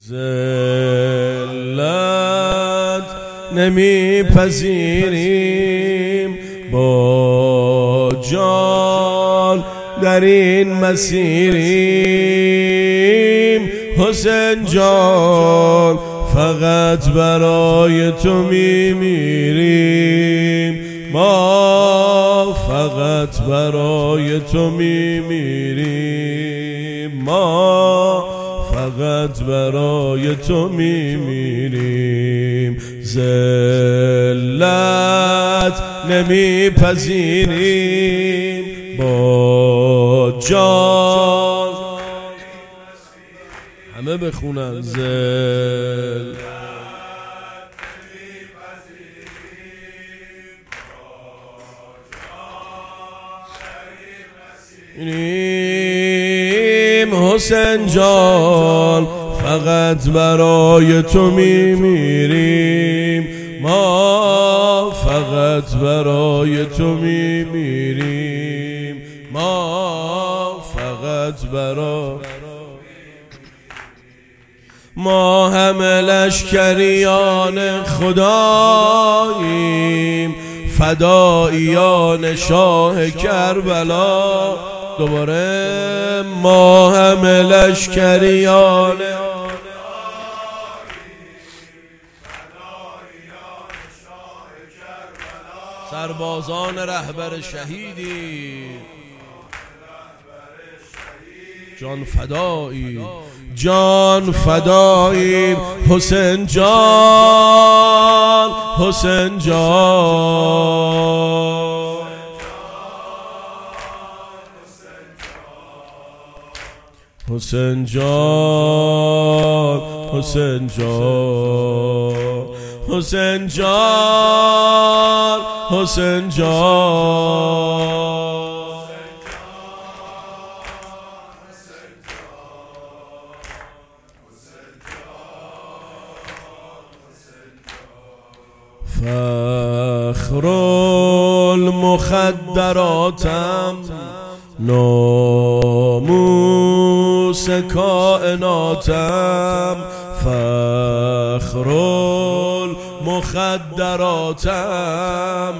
ذلت نمیپذیریم با جان در این مسیریم. حسین جان فقط برای تو میمیریم، ما فقط برای تو میمیریم، ما فقط برای تو میمیریم. ذلت نمیپذیریم با جان. همه بخونن حسین جان فقط برای تو میمیریم، ما فقط برای تو میمیریم، ما فقط برای ما همه لشکریان خداییم، فداییان شاه کربلا. دوباره ما همه لشکریان سربازان رهبر شهیدی، جان فدایی، جان فدایی. حسین جان، حسین جان، حسین جان، حسین جان، حسین جان، حسین جان. فخر المخدراتم، ناموس کائناتم، فخر المخدراتم،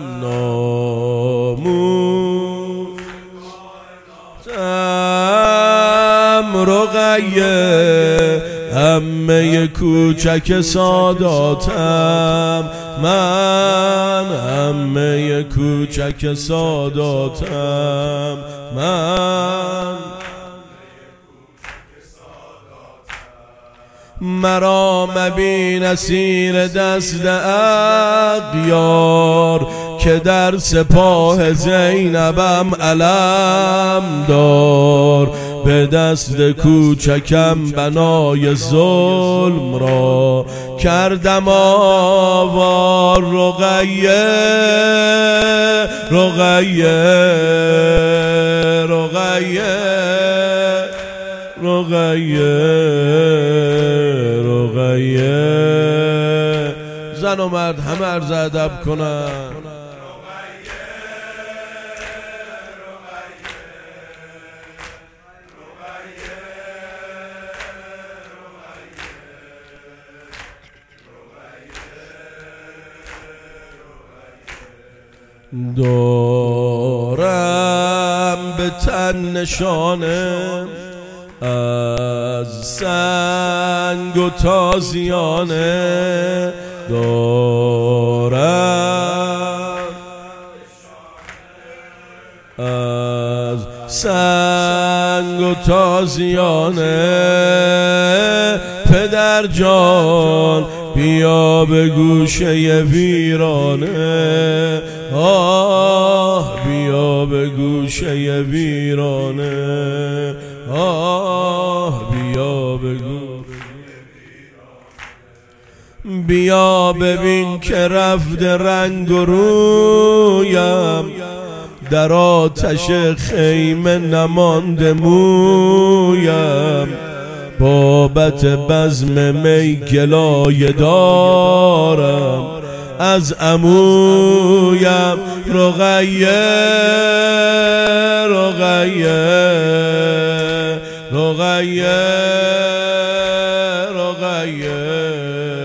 ناموسم، رقیه همه کوچک ساداتم، من همه کوچک ساداتم، من مرا مبین اسیر دست اغیار، که در سپاه زینبم علم دار. به دست کوچکم بنای ظلم را کردم آوار. رقیه رقیه رقیه رقیه رقیه. زن و مرد همه عرض ادب کنن. دارم به تن نشانه از سنگ و تازیانه، دارم از سنگ و تازیانه. پدر جان بیا به گوشه ویرانه، آه بیا به گوشه ویرانه، آه بیا به گوشه. بیا ببین که رفته رنگ و رویم، در آتش خیمه نمانده مویم. بابت بزم می گلایه دارم از عمویم. رقیه رقیه رقیه رقیه ممیز